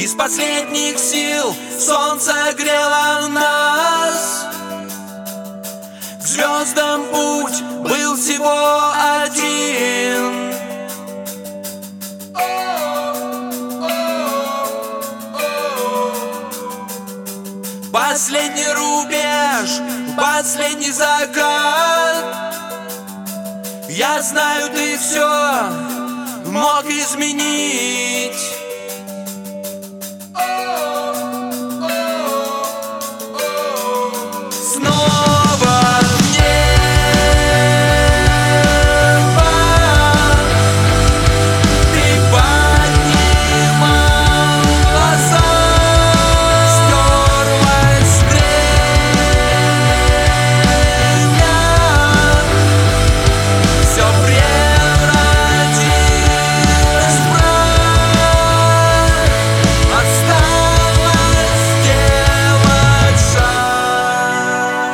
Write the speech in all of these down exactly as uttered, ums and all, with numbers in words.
Из последних сил солнце грело нас. К звездам путь был всего один. Последний рубеж, последний закат. Я знаю, ты все мог изменить. Снова небо ты поднимал глаза. Стерлось время, все превратилось в прах. Осталось сделать шаг.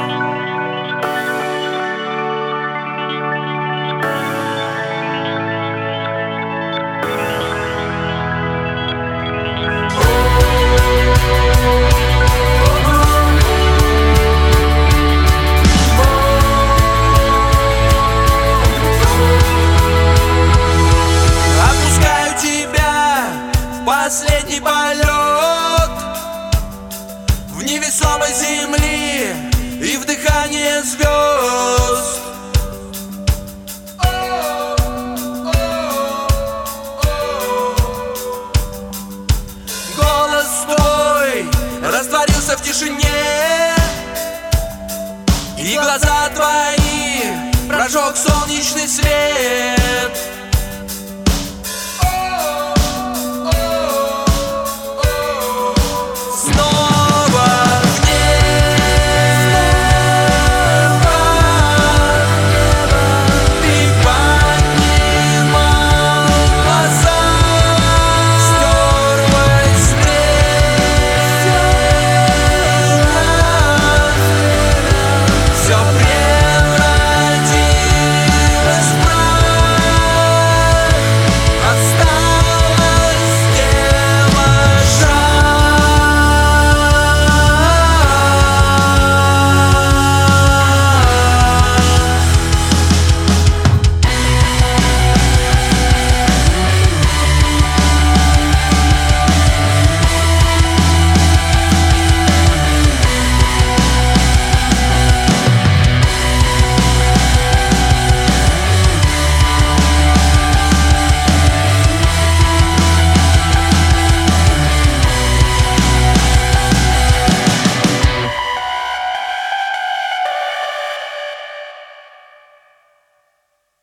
Опускаю тебя в последний полет, в невесомой земли и в дыхание звезд. Голос твой растворился в тишине, и глаза твои прожег солнечный свет.